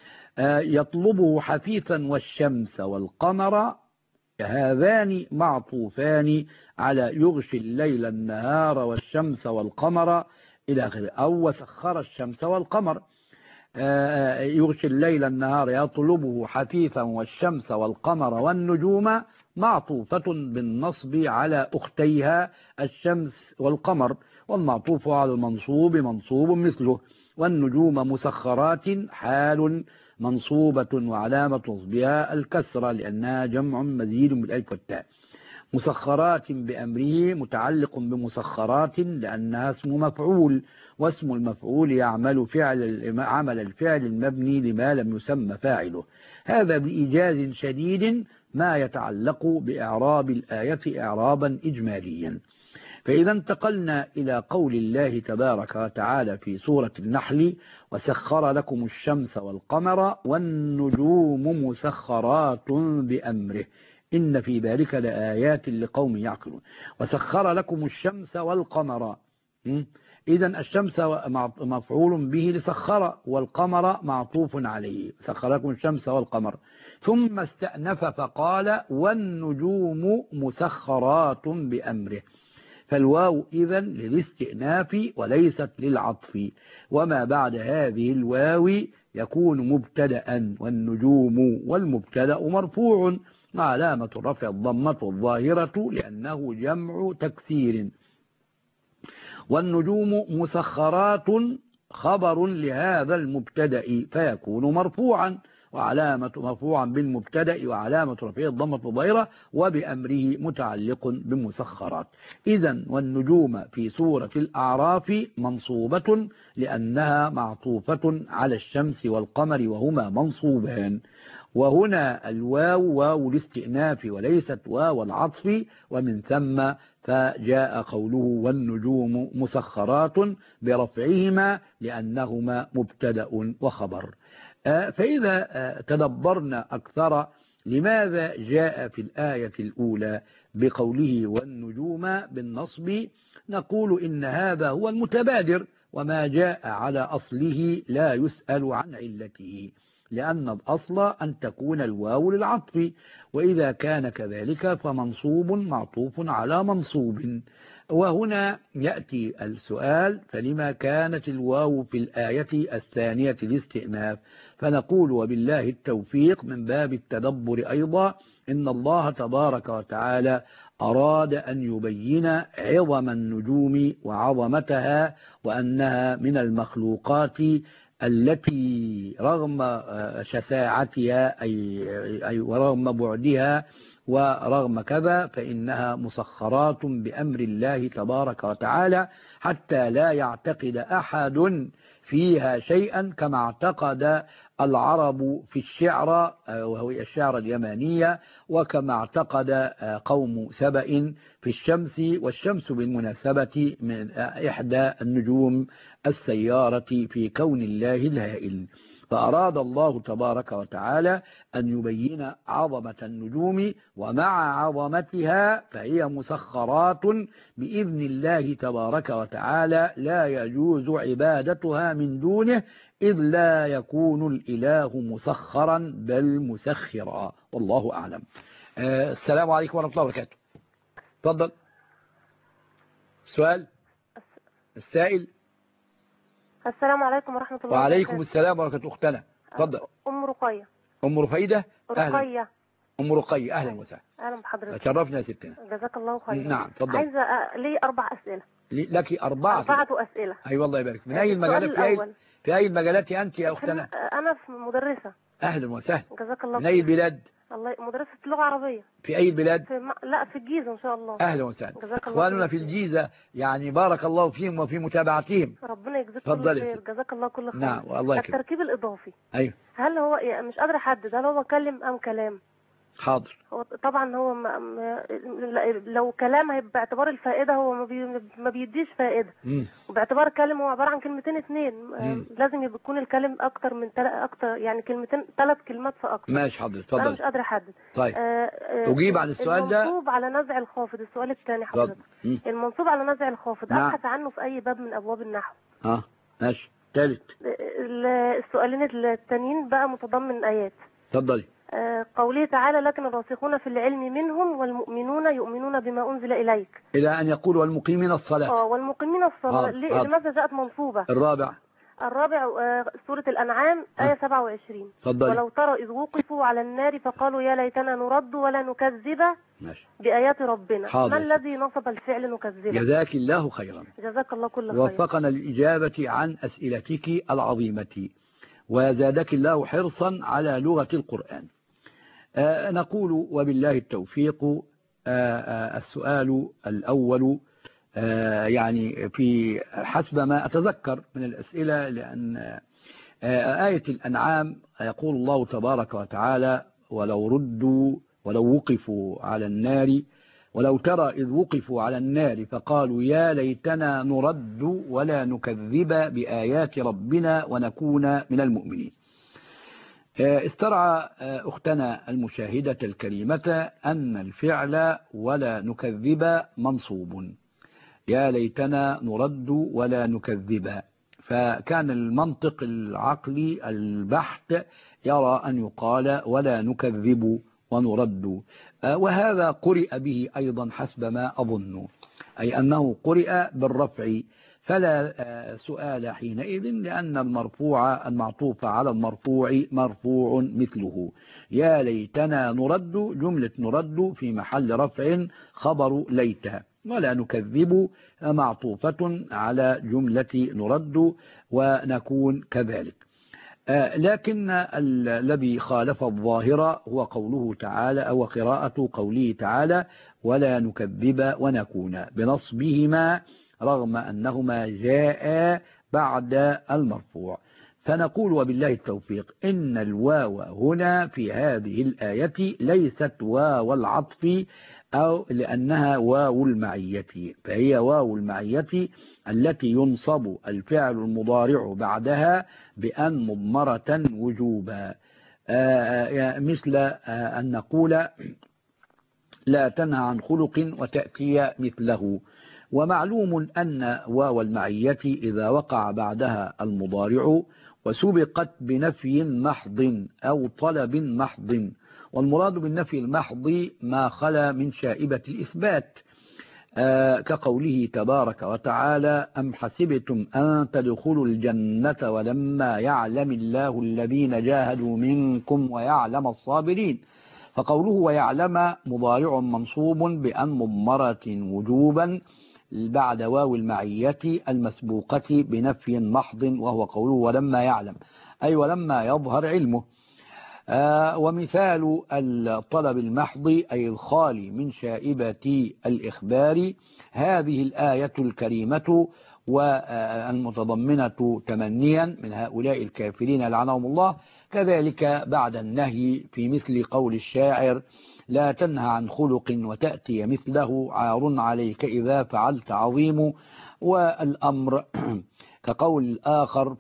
يطلبه حثيثا والشمس والقمر، هذان معطوفان على يغشي الليل النهار والشمس والقمر إلى آخره، أو وسخر الشمس والقمر. يغشي الليل النهار يطلبه حثيثا والشمس والقمر والنجوم معطوفة بالنصب على أختيها الشمس والقمر، والمعطوف على المنصوب منصوب مثله. والنجوم مسخرات حال منصوبة وعلامة نصبها الكسرة لأنها جمع مزيد بالألف والتاء. مسخرات بأمره متعلق بمسخرات لأنها اسم مفعول، واسم المفعول يعمل عمل الفعل المبني لما لم يسمى فاعله. هذا بإيجاز شديد ما يتعلق بإعراب الآية إعرابا إجماليا. فإذا انتقلنا إلى قول الله تبارك وتعالى في سورة النحل: وسخر لكم الشمس والقمر والنجوم مسخرات بأمره إن في ذلك لآيات لقوم يعقلون. وسخر لكم الشمس والقمر، إذا الشمس مفعول به لسخر، والقمر معطوف عليه. سخر لكم الشمس والقمر. ثم استأنف فقال: والنجوم مسخرات بأمره. فالواو إذن للاستئناف وليست للعطف، وما بعد هذه الواو يكون مبتدأ، والنجوم والمبتدأ مرفوع، علامة الرفع الضمة الظاهرة لأنه جمع تكسير. والنجوم مسخرات خبر لهذا المبتدأ فيكون مرفوعا، وعلامة مرفوعا بالمبتدأ وعلامة رفعه الضمة الظاهرة، وبأمره متعلق بمسخرات. إذن والنجوم في سورة الأعراف منصوبة لأنها معطوفة على الشمس والقمر وهما منصوبان. وهنا الواو واو الاستئناف وليست واو العطف، ومن ثم فجاء قوله والنجوم مسخرات برفعهما لأنهما مبتدأ وخبر. فإذا تدبرنا أكثر لماذا جاء في الآية الأولى بقوله والنجوم بالنصب، نقول إن هذا هو المتبادر، وما جاء على أصله لا يسأل عن علته، لأن الأصل أن تكون الواو للعطف، وإذا كان كذلك فمنصوب معطوف على منصوب. وهنا يأتي السؤال: فلما كانت الواو في الآية الثانية الاستئناف؟ فنقول وبالله التوفيق من باب التدبر أيضا إن الله تبارك وتعالى أراد أن يبين عظم النجوم وعظمتها، وأنها من المخلوقات التي رغم شساعتها أي ورغم بعدها ورغم كذا فإنها مسخرات بأمر الله تبارك وتعالى، حتى لا يعتقد أحد فيها شيئا كما اعتقد العرب في الشعر وهي الشعر اليمانية، وكما اعتقد قوم سبأ في الشمس، والشمس بالمناسبة من إحدى النجوم السيارة في كون الله الهائل. فأراد الله تبارك وتعالى أن يبين عظمة النجوم، ومع عظمتها فهي مسخرات بإذن الله تبارك وتعالى، لا يجوز عبادتها من دونه، إذ لا يكون الإله مسخرا بل مسخرا، والله أعلم. السلام عليكم ورحمة الله وبركاته. تفضل. السؤال. السائل. السلام عليكم ورحمة الله وبركاته. وعليكم السلام ورحمة الله. أختنا تفضل. أم رقية. أم رفيدة. رقية. أم رقية، أهلا وسهلا. أهلا بحضرتك. شرفنا يا ستنا. جزاك الله خير. نعم تفضل. عايزة لي 4 أسئلة. لك 4 أسئلة. أي والله يبارك. من أي المجالات؟ في أي المجالات أنت يا أختنا؟ أنا في مدرسة. أهلا وسهلا. جزاك الله خير. من أي البلاد؟ الله. مدرسة لغة عربية. في أي البلاد؟ لا في الجيزة إن شاء الله. أهلا وسهلا. جزاك الله. إخواننا في الجيزة يعني بارك الله فيهم وفي متابعتهم. ربنا يجزيك كل خير. جزاك الله كل خير. نعم والله يكرمك. التركيب الإضافي. أيوه. هل هو مش قادر أحدد هل هو كلم أم كلام؟ حاضر. هو طبعا هو لو كلام هيبقى باعتبار الفائدة هو ما بيديش فائدة. وباعتبار كلام هو عبارة عن 2 لازم يكون الكلام أكتر من يعني 3 كلمات فأكتر. ماشي حاضر اتفضل. أنا مش قادرة أحدد. طيب أجيب عن السؤال ده. المنصوب على نزع الخافض. السؤال الثاني حضرتك. المنصوب على نزع الخافض أبحث عنه في أي باب من أبواب النحو؟ ماشي. ثالث. السؤالين التانيين بقى متضمن آيات. اتفضلي. قوله تعالى لكن الراسخون في العلم منهم والمؤمنون يؤمنون بما أنزل إليك إلى أن يقول والمقيمين الصلاة. والمقيمين الصلاة. لماذا جاءت منصوبة؟ الرابع سورة الأنعام آية 27. فضل. ولو ترى إذ وقفوا على النار فقالوا يا ليتنا نرد ولا نكذب بآيات ربنا. ما الذي نصب الفعل نكذب؟ جزاك الله خيرا. جزاك الله كل خير. وفقنا للإجابة عن أسئلتك العظيمة وزادك الله حرصا على لغة القرآن. نقول وبالله التوفيق. السؤال الأول يعني في حسب ما أتذكر من الأسئلة، لأن آية الأنعام يقول الله تبارك وتعالى ولو وقفوا على النار ولو ترى إذ وقفوا على النار فقالوا يا ليتنا نرد ولا نكذب بآيات ربنا ونكون من المؤمنين. استرعى أختنا المشاهدة الكريمة أن الفعل ولا نكذب منصوب، يا ليتنا نرد ولا نكذب، فكان المنطق العقلي البحت يرى أن يقال ولا نكذب ونرد، وهذا قرئ به أيضا حسب ما أظن، أي أنه قرئ بالرفع، فلا سؤال حينئذ، لأن المرفوع المعطوف على المرفوع مرفوع مثله. يا ليتنا نرد، جملة نرد في محل رفع خبر ليت، ولا نكذب معطوفة على جملة نرد ونكون كذلك. لكن الذي خالف الظاهرة هو قوله تعالى أو قراءة قوله تعالى ولا نكذب ونكون بنصبهما رغم أنهما جاء بعد المرفوع. فنقول وبالله التوفيق إن الواو هنا في هذه الآية ليست واو العطف أو لأنها واو المعية، فهي واو المعية التي ينصب الفعل المضارع بعدها بأن مضمرة وجوبا، مثل أن نقول لا تنهى عن خلق وتأتي مثله. ومعلوم أن واو المعية إذا وقع بعدها المضارع وسبقت بنفي محض أو طلب محض، والمراد بالنفي المحض ما خلا من شائبة الإثبات، كقوله تبارك وتعالى أم حسبتم أن تدخلوا الجنة ولما يعلم الله الذين جاهدوا منكم ويعلم الصابرين، فقوله ويعلم مضارع منصوب بأن مضمرة وجوبا بعد واو المعية المسبوقة بنفي محض، وهو قوله ولما يعلم أي ولما يظهر علمه. ومثال الطلب المحض أي الخالي من شائبة الإخبار هذه الآية الكريمة والمتضمنة تمنيا من هؤلاء الكافرين لعنهم الله، كذلك بعد النهي في مثل قول الشاعر لا تنهى عن خلق وتأتي مثله عار عليك إذا فعلت عظيم، والأمر كقول الآخر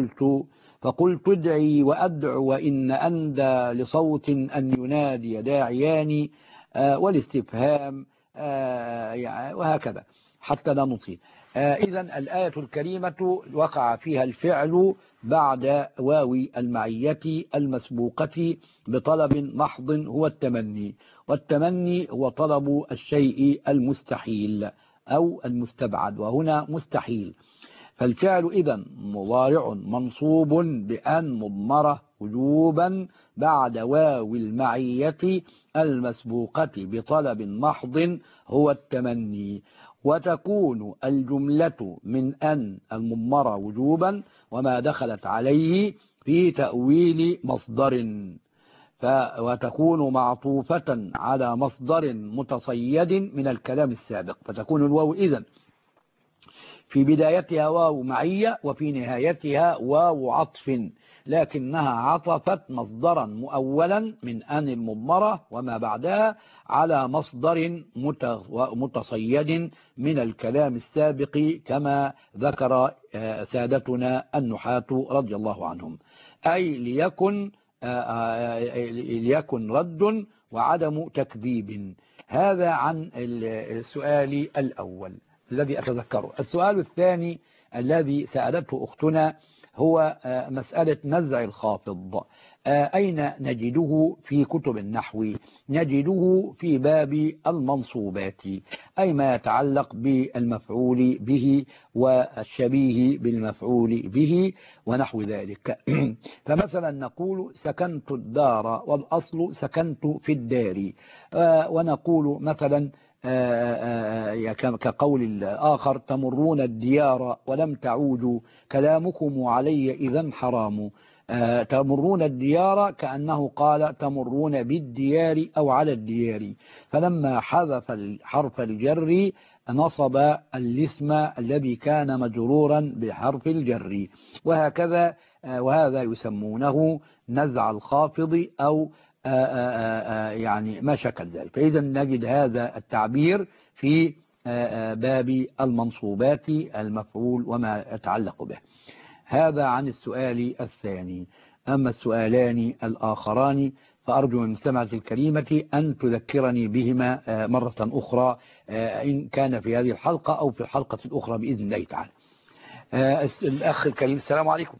فقلت ادعي وأدعو وإن أندى لصوت أن ينادي داعيان، والاستفهام وهكذا حتى لا نطيل. إذا الآية الكريمة وقع فيها الفعل بعد واو المعية المسبوقة بطلب محض هو التمني، والتمني هو طلب الشيء المستحيل أو المستبعد، وهنا مستحيل. فالفعل إذن مضارع منصوب بأن مضمرة وجوبا بعد واو المعية المسبوقة بطلب محض هو التمني، وتكون الجملة من أن المضمرة وجوبا وما دخلت عليه في تأويل مصدر، وتكون معطوفة على مصدر متصيد من الكلام السابق، فتكون الواو إذن في بدايتها واو معية وفي نهايتها واو عطف، لكنها عطفت مصدرا مؤولا من أن المضمرة وما بعدها على مصدر متصيد من الكلام السابق كما ذكر سادتنا النحاة رضي الله عنهم، أي ليكن رد وعدم تكذيب. هذا عن السؤال الأول الذي أتذكره. السؤال الثاني الذي سألته أختنا هو مسألة نزع الخافض. أين نجده في كتب النحو؟ نجده في باب المنصوبات، أي ما يتعلق بالمفعول به والشبيه بالمفعول به ونحو ذلك. فمثلا نقول سكنت الدار والأصل سكنت في الدار، ونقول مثلا كقول الآخر تمرون الديار ولم تعودوا كلامكم علي إذن حرام. تمرون الديار كأنه قال تمرون بالديار أو على الديار، فلما حذف حرف الجر نصب الاسم الذي كان مجرورا بحرف الجر، وهكذا. وهذا يسمونه نزع الخافض أو يعني ما شكل ذلك. فإذا نجد هذا التعبير في باب المنصوبات المفعول وما يتعلق به. هذا عن السؤال الثاني. أما السؤالان الآخران فأرجو من المستمعة الكريمة أن تذكرني بهما مرة أخرى، إن كان في هذه الحلقة أو في الحلقة الأخرى بإذن الله تعالى. الأخ الكريم، السلام عليكم.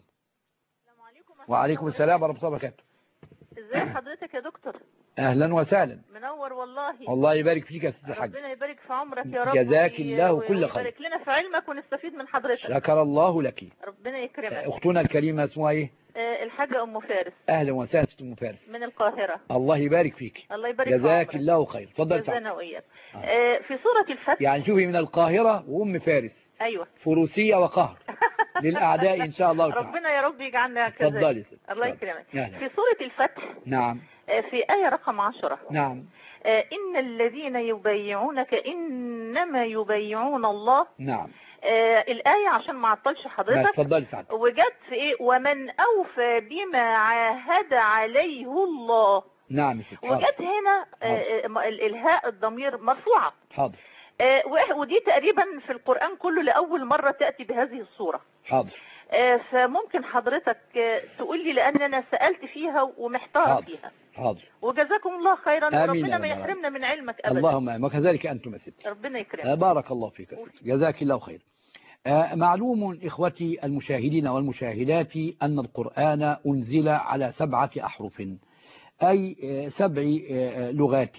وعليكم السلام ورحمة الله وبركاته. ازي حضرتك يا دكتور؟ اهلا وسهلا. منور والله. الله يبارك فيك يا استاذ حاج. ربنا يبارك في عمرك يا رب. جزاك الله كل خير. ويبارك لنا في علمك ونستفيد من حضرتك. شكر الله لك. ربنا يكرمك. اختنا الكريمه اسمها ايه؟ الحاجه ام فارس. اهلا وسهلا ام فارس من القاهره. الله يبارك فيك. الله يبارك فيك. جزاك الله خير. اتفضل سعد. جزانا وإياك. في سوره الفتح. يعني شوفي من القاهره وام فارس. ايوه. فروسيه وقهر للاعداء ان شاء الله تعالى. ربنا يا رب يجعلنا كذلك. اتفضلي. الله يكرمك. في سوره الفتح. نعم. في آية رقم 10. نعم. إن الذين يبايعونك إنما يبايعون الله. نعم. الآية عشان ما عطلش حضرتك. اتفضلي سعد. وجت في إيه؟ ومن أوفى بما عاهد عليه الله. نعم يا ست. وجت هنا الهاء الضمير مرفوعة. حاضر. ودي تقريبا في القرآن كله لأول مرة تأتي بهذه الصورة. حاضر. فممكن حضرتك تقول لي لأن أنا سألت فيها ومحتارة فيها. حاضر. وجزاكم الله خيرا. آمين. ربنا ما يحرمنا من علمك أبدا. اللهم آمين. وكذلك أنتم يا ست. ربنا يكرمك. بارك الله فيك. جزاك الله خير. معلوم إخوتي المشاهدين والمشاهدات أن القرآن أنزل على 7 أحرف، أي 7 لغات.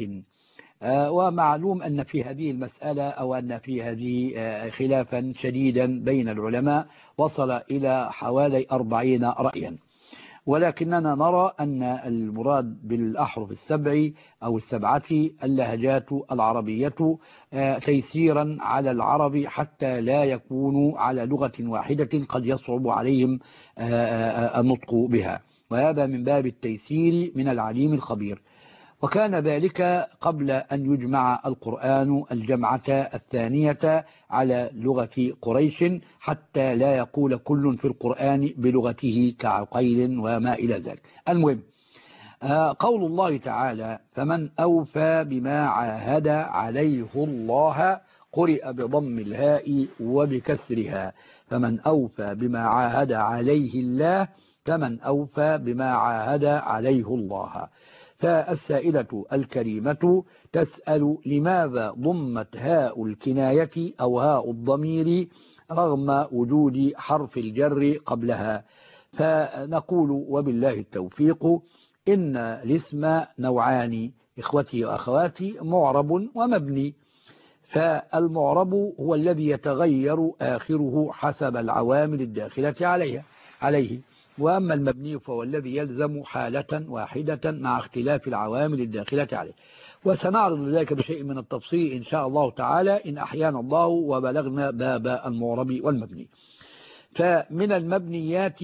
ومعلوم أن في هذه المسألة أو أن في هذه خلافا شديدا بين العلماء وصل إلى حوالي 40 رأيا، ولكننا نرى أن المراد بالأحرف 7 أو 7 اللهجات العربية تيسيرا على العرب حتى لا يكونوا على لغة واحدة قد يصعب عليهم النطق بها، وهذا من باب التيسير من العليم الخبير. وكان ذلك قبل أن يجمع القرآن الجمعة الثانية على لغة قريش حتى لا يقول كل في القرآن بلغته كعقيل وما إلى ذلك. المهم قول الله تعالى فمن أوفى بما عاهد عليه الله، قرئ بضم الهاء وبكسرها، فمن أوفى بما عاهد عليه الله، فمن أوفى بما عاهد عليه الله. فالسائلة الكريمة تسأل لماذا ضمت هاء الكناية أو هاء الضمير رغم وجود حرف الجر قبلها؟ فنقول وبالله التوفيق إن الاسم نوعان إخوتي وأخواتي، معرب ومبني. فالمعرب هو الذي يتغير آخره حسب العوامل الداخلة عليه، وأما المبني فهو الذي يلزم حالة واحدة مع اختلاف العوامل الداخلة عليه. وسنعرض ذلك بشيء من التفصيل إن شاء الله تعالى إن أحيانا الله وبلغنا باب المعرب والمبني. فمن المبنيات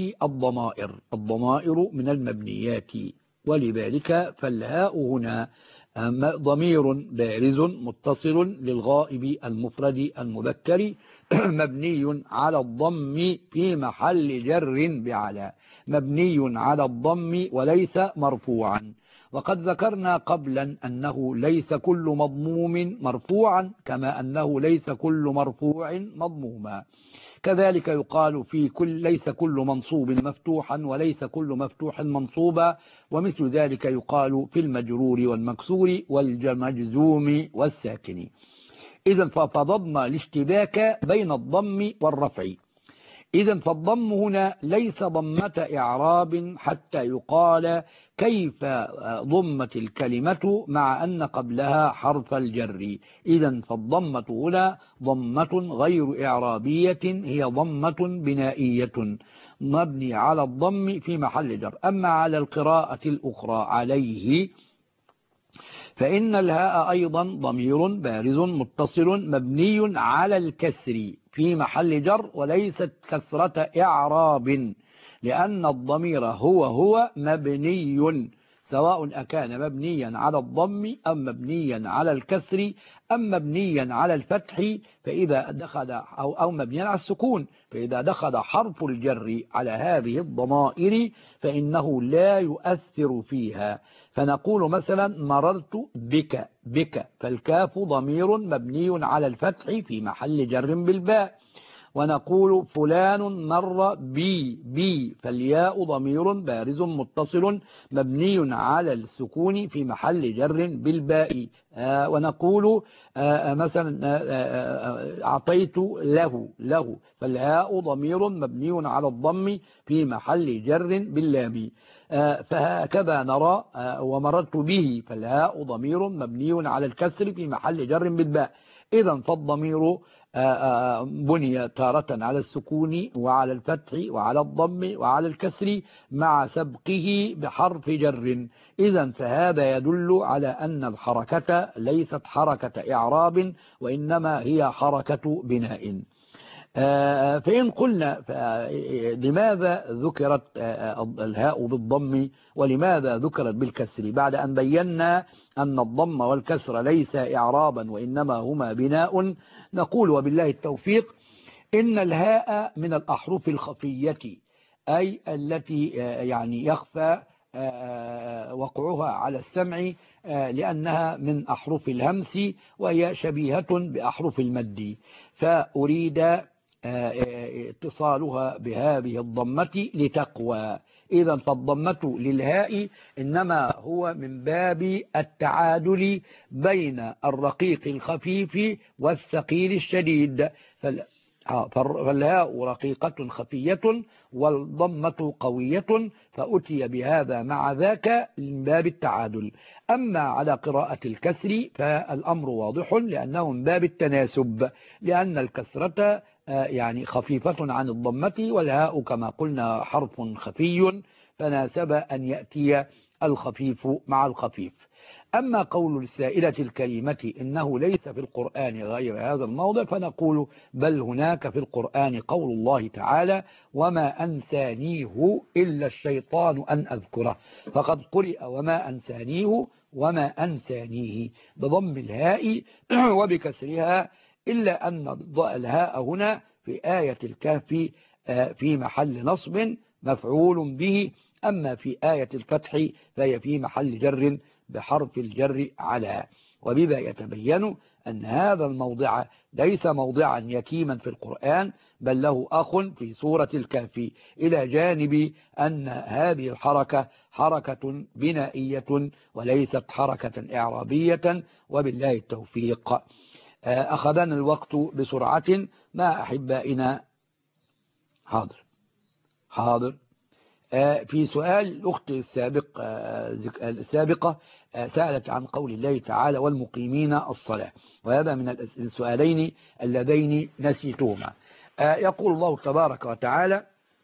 الضمائر من المبنيات، ولذلك فالهاء هنا ضمير بارز متصل للغائب المفرد المذكر مبني على الضم في محل جر بعلى، مبني على الضم وليس مرفوعا. وقد ذكرنا قبلا أنه ليس كل مضموم مرفوعا كما أنه ليس كل مرفوع مضموما. كذلك يقال في ليس كل منصوب مفتوحا وليس كل مفتوح منصوبا، ومثل ذلك يقال في المجرور والمكسور والمجزوم والساكن. إذا فضبنا الاشتباك بين الضم والرفع. إذا فالضم هنا ليس ضمة إعراب حتى يقال كيف ضمت الكلمة مع أن قبلها حرف الجر. إذا فالضمة هنا ضمة غير إعرابية، هي ضمة بنائية مبني على الضم في محل جر. أما على القراءة الأخرى عليه فإن الهاء أيضا ضمير بارز متصل مبني على الكسر في محل جر وليست كسرة إعراب، لأن الضمير هو مبني سواء أكان مبنيا على الضم أم مبنيا على الكسر أم مبنيا على الفتح، فإذا دخل أو مبنيا على السكون، فإذا دخل حرف الجر على هذه الضمائر فإنه لا يؤثر فيها. فنقول مثلا مررت بك فالكاف ضمير مبني على الفتح في محل جر بالباء. ونقول فلان مر بي فالياء ضمير بارز متصل مبني على السكون في محل جر بالباء. ونقول مثلا أعطيت له فالهاء ضمير مبني على الضم في محل جر باللام. فهكذا نرى ومررت به فالهاء ضمير مبني على الكسر في محل جر بالباء. إذا فالضمير بني تارة على السكون وعلى الفتح وعلى الضم وعلى الكسر مع سبقه بحرف جر. إذا فهذا يدل على أن الحركة ليست حركة إعراب وإنما هي حركة بناء. فإن قلنا لماذا ذكرت الهاء بالضم ولماذا ذكرت بالكسر بعد أن بينا أن الضم والكسر ليس إعرابا وإنما هما بناء؟ نقول وبالله التوفيق إن الهاء من الأحرف الخفية، أي التي يعني يخفى وقعها على السمع لأنها من أحرف الهمس وهي شبيهة بأحرف المد، فأريد اتصالها بهذه الضمة لتقوى. إذا فالضمة للهاء إنما هو من باب التعادل بين الرقيق الخفيف والثقيل الشديد، فالهاء رقيقة خفية والضمة قوية، فأتي بهذا مع ذاك من باب التعادل. أما على قراءة الكسر فالأمر واضح لأنه من باب التناسب، لأن الكسرة يعني خفيفة عن الضمة والهاء كما قلنا حرف خفي، فناسب أن يأتي الخفيف مع الخفيف. أما قول السائلة الكريمة إنه ليس في القرآن غير هذا الموضع، فنقول بل هناك في القرآن قول الله تعالى وما أنسانيه إلا الشيطان أن أذكره، فقد قرئ وما أنسانيه وما أنسانيه بضم الهاء وبكسرها، إلا أن الهاء هنا في آية الكهف في محل نصب مفعول به، أما في آية الفتح فهي في محل جر بحرف الجر على. وبذا يتبين أن هذا الموضع ليس موضعا يتيما في القرآن، بل له أخ في سورة الكهف، إلى جانب أن هذه الحركة حركة بنائية وليست حركة إعرابية، وبالله التوفيق. أخذنا الوقت بسرعة مع أحبائنا. حاضر. في سؤال الأخت السابقة سألت عن قول الله تعالى والمقيمين الصلاة، وهذا من السؤالين اللذين نسيتهما. يقول الله تبارك وتعالى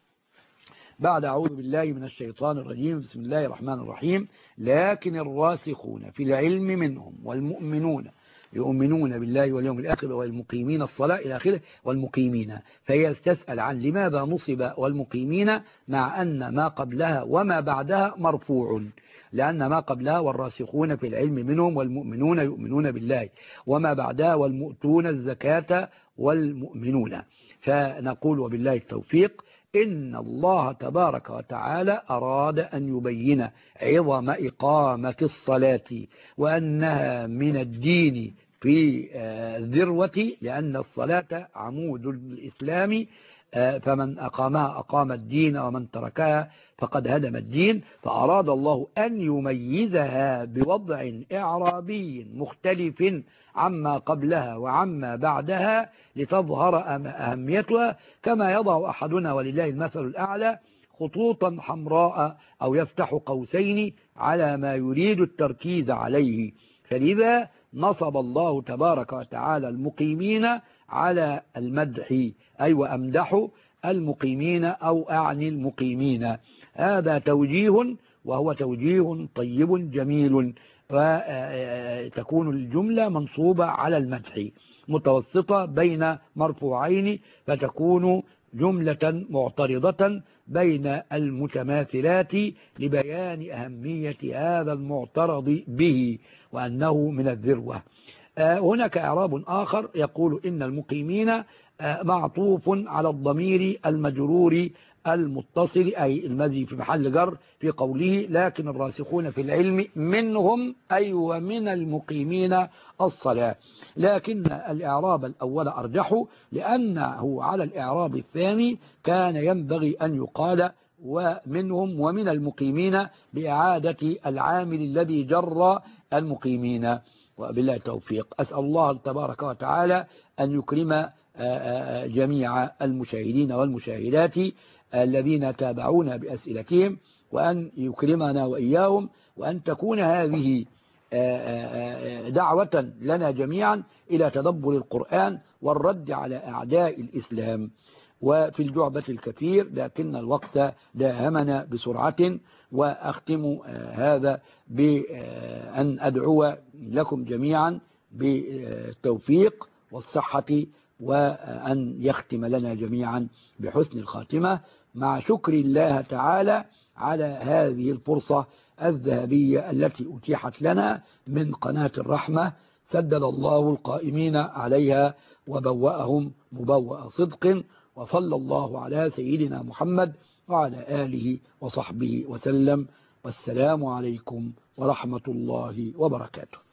بعد أعوذ بالله من الشيطان الرجيم بسم الله الرحمن الرحيم: لكن الراسخون في العلم منهم والمؤمنون يؤمنون بالله واليوم الآخر والمقيمين الصلاة إلى آخره والمقيمين. فهي تسأل عن لماذا نصب والمقيمين مع أن ما قبلها وما بعدها مرفوع، لأن ما قبلها والراسخون في العلم منهم والمؤمنون يؤمنون بالله، وما بعدها والمؤتون الزكاة والمؤمنون. فنقول وبالله التوفيق إن الله تبارك وتعالى أراد أن يبين عظم إقامة الصلاة وأنها من الدين في ذروة، لأن الصلاة عمود الإسلام، فمن أقامها أقام الدين ومن تركها فقد هدم الدين. فأراد الله أن يميزها بوضع إعرابي مختلف عما قبلها وعما بعدها لتظهر أهميتها، كما يضع أحدنا ولله المثل الأعلى خطوطا حمراء أو يفتح قوسين على ما يريد التركيز عليه. فلذا نصب الله تبارك وتعالى المقيمين على المدح، أي وأمدح المقيمين أو أعني المقيمين. هذا توجيه، وهو توجيه طيب جميل، وتكون الجملة منصوبة على المدح متوسطة بين مرفوعين، فتكون جملة معترضة بين المتماثلات لبيان أهمية هذا المعترض به وأنه من الذروة. هناك إعراب آخر يقول إن المقيمين معطوف على الضمير المجرور المتصل، أي الذي في محل جر في قوله لكن الراسخون في العلم منهم أي ومن المقيمين الصلاة. لكن الإعراب الأول أرجح، لأنه على الإعراب الثاني كان ينبغي أن يقال ومنهم ومن المقيمين بإعادة العامل الذي جر المقيمين. وبالله التوفيق. أسأل الله تبارك وتعالى أن يكرم جميع المشاهدين والمشاهدات الذين تابعونا بأسئلتهم، وأن يكرمنا وإياهم، وأن تكون هذه دعوة لنا جميعا إلى تدبر القرآن والرد على أعداء الإسلام. وفي الجعبة الكثير، لكن الوقت داهمنا بسرعة، وأختم هذا بأن أدعو لكم جميعا بالتوفيق والصحة، وأن يختم لنا جميعا بحسن الخاتمة، مع شكر الله تعالى على هذه الفرصة الذهبية التي أتيحت لنا من قناة الرحمة. سدد الله القائمين عليها وبوأهم مبوأ صدق، وصلى الله على سيدنا محمد وعلى آله وصحبه وسلم. والسلام عليكم ورحمة الله وبركاته.